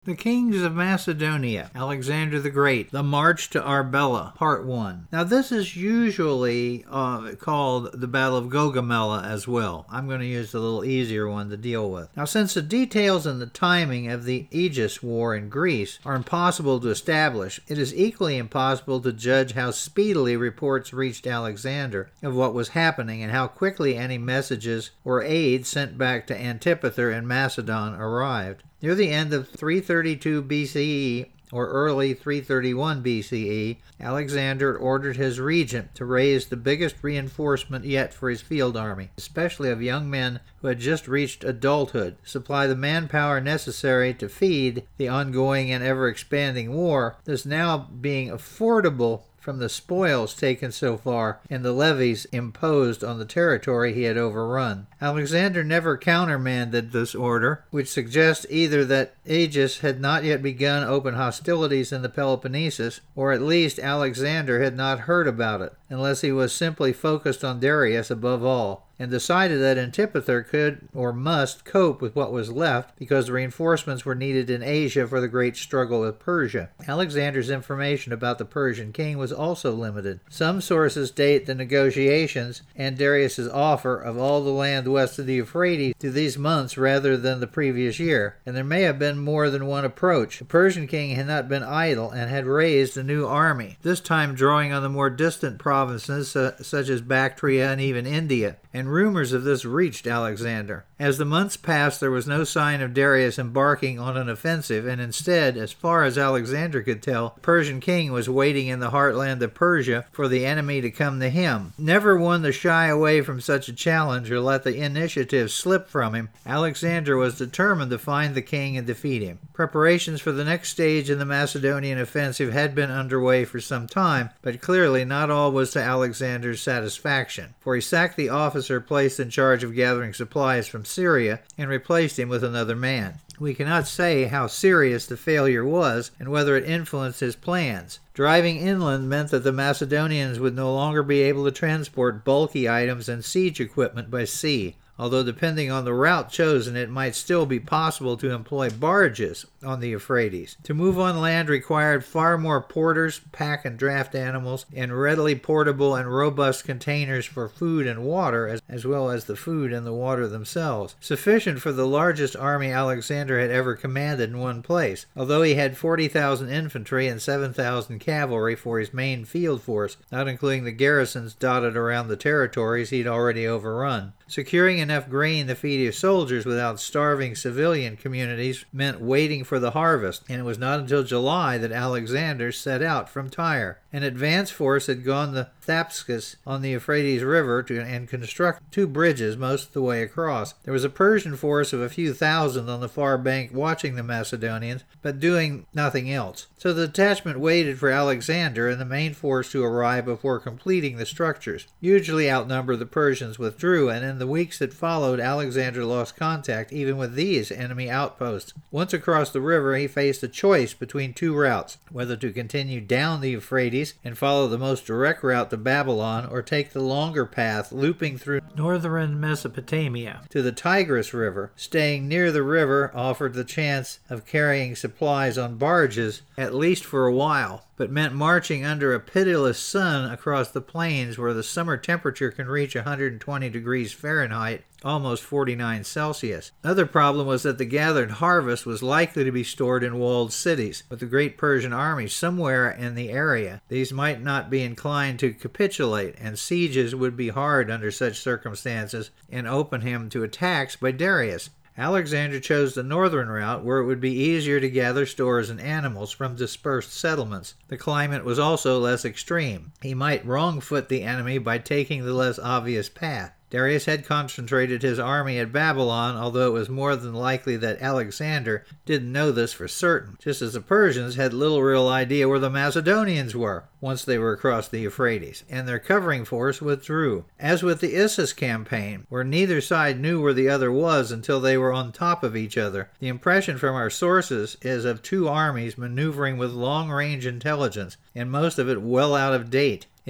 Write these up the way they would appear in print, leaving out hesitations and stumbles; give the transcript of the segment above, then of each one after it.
The Kings of Macedonia, Alexander the Great, The March to Arbela, Part 1. Now this is usually called the Battle of Gaugamela as well. I'm going to use the little easier one to deal with. Now since the details and the timing of the Aegis War in Greece are impossible to establish, it is equally impossible to judge how speedily reports reached Alexander of what was happening and how quickly any messages or aid sent back to Antipater in Macedon arrived. Near the end of 332 BCE, or early 331 BCE, Alexander ordered his regent to raise the biggest reinforcement yet for his field army, especially of young men who had just reached adulthood, supply the manpower necessary to feed the ongoing and ever-expanding war, this now being affordable from the spoils taken so far and the levies imposed on the territory he had overrun. Alexander never countermanded this order, which suggests either that Aegis had not yet begun open hostilities in the Peloponnesus, or at least Alexander had not heard about it, unless he was simply focused on Darius above all, and decided that Antipater could or must cope with what was left because reinforcements were needed in Asia for the great struggle with Persia. Alexander's information about the Persian king was also limited. Some sources date the negotiations and Darius's offer of all the land west of the Euphrates to these months rather than the previous year, and there may have been more than one approach. The Persian king had not been idle and had raised a new army, this time drawing on the more distant provinces such as Bactria and even India, and rumors of this reached Alexander. As the months passed, there was no sign of Darius embarking on an offensive, and instead, as far as Alexander could tell, the Persian king was waiting in the heartland of Persia for the enemy to come to him. Never one to shy away from such a challenge or let the initiative slip from him, Alexander was determined to find the king and defeat him. Preparations for the next stage in the Macedonian offensive had been underway for some time, but clearly not all was to Alexander's satisfaction, for he sacked the officer placed in charge of gathering supplies from Syria and replaced him with another man. We cannot say how serious the failure was and whether it influenced his plans. Driving inland meant that the Macedonians would no longer be able to transport bulky items and siege equipment by sea, although depending on the route chosen, it might still be possible to employ barges on the Euphrates. To move on land required far more porters, pack and draft animals, and readily portable and robust containers for food and water, as well as the food and the water themselves, sufficient for the largest army Alexander had ever commanded in one place, although he had 40,000 infantry and 7,000 cavalry for his main field force, not including the garrisons dotted around the territories he'd already overrun. Securing enough grain to feed his soldiers without starving civilian communities meant waiting for the harvest, and it was not until July that Alexander set out from Tyre. An advance force had gone to Thapsacus on the Euphrates River and construct 2 bridges most of the way across. There was a Persian force of a few thousand on the far bank watching the Macedonians, but doing nothing else. So the detachment waited for Alexander and the main force to arrive before completing the structures. Hugely outnumbered, the Persians withdrew, and in the weeks that followed, Alexander lost contact even with these enemy outposts. Once across the river, he faced a choice between 2 routes, whether to continue down the Euphrates and follow the most direct route to Babylon, or take the longer path looping through northern Mesopotamia to the Tigris River. Staying near the river offered the chance of carrying supplies on barges, at least for a while, but meant marching under a pitiless sun across the plains where the summer temperature can reach 120 degrees Fahrenheit, almost 49 Celsius. Another problem was that the gathered harvest was likely to be stored in walled cities. With the great Persian army somewhere in the area, these might not be inclined to capitulate, and sieges would be hard under such circumstances and open him to attacks by Darius. Alexander chose the northern route, where it would be easier to gather stores and animals from dispersed settlements. The climate was also less extreme. He might wrong-foot the enemy by taking the less obvious path. Darius had concentrated his army at Babylon, although it was more than likely that Alexander didn't know this for certain, just as the Persians had little real idea where the Macedonians were once they were across the Euphrates, and their covering force withdrew. As with the Issus campaign, where neither side knew where the other was until they were on top of each other, the impression from our sources is of 2 armies maneuvering with long-range intelligence, and most of it well out of date.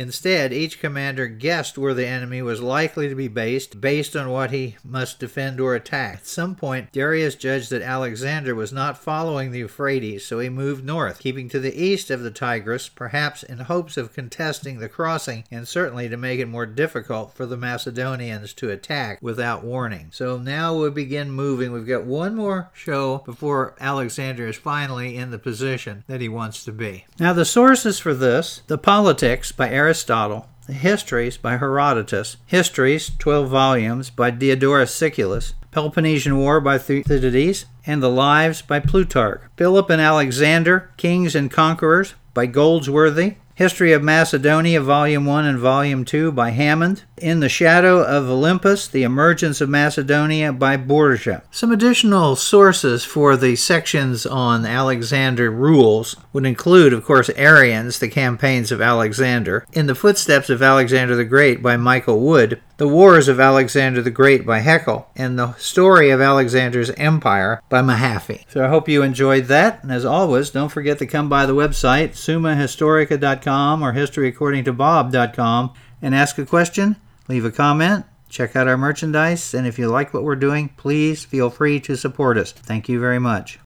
Instead, each commander guessed where the enemy was likely to be based on what he must defend or attack. At some point, Darius judged that Alexander was not following the Euphrates, so he moved north, keeping to the east of the Tigris, perhaps in hopes of contesting the crossing and certainly to make it more difficult for the Macedonians to attack without warning. So now we'll begin moving. We've got one more show before Alexander is finally in the position that he wants to be. Now the sources for this: the Politics by Aristotle, the Histories by Herodotus, Histories, 12 volumes, by Diodorus Siculus, Peloponnesian War by Thucydides, and the Lives by Plutarch, Philip and Alexander, Kings and Conquerors by Goldsworthy, History of Macedonia, Volume 1 and Volume 2 by Hammond, In the Shadow of Olympus, The Emergence of Macedonia by Borgia. Some additional sources for the sections on Alexander rules would include, of course, Arrian's The Campaigns of Alexander, In the Footsteps of Alexander the Great by Michael Wood, The Wars of Alexander the Great by Haeckel, and The Story of Alexander's Empire by Mahaffy. So I hope you enjoyed that, and as always, don't forget to come by the website, summahistorica.com or historyacordingtobob.com, and ask a question, leave a comment, check out our merchandise, and if you like what we're doing, please feel free to support us. Thank you very much.